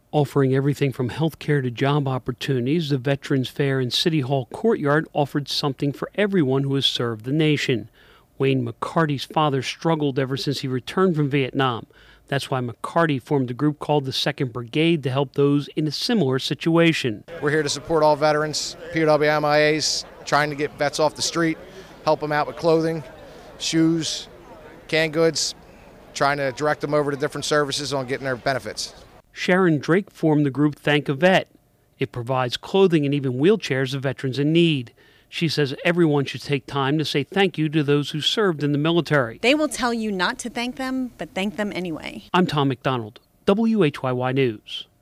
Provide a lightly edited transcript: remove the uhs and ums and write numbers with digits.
Offering everything from health care to job opportunities, the Veterans Fair and City Hall courtyard offered something for everyone who has served the nation. Wayne McCarty's father struggled ever since he returned from Vietnam. That's why McCarty formed a group called the 2nd Brigade to help those in a similar situation. We're here to support all veterans, POW MIAs, trying to get vets off the street, help them out with clothing, shoes, canned goods, trying to direct them over to different services on getting their benefits. Sharon Drake formed the group Thank a Vet. It provides clothing and even wheelchairs to veterans in need. She says everyone should take time to say thank you to those who served in the military. They will tell you not to thank them, but thank them anyway. I'm Tom McDonald, WHYY News.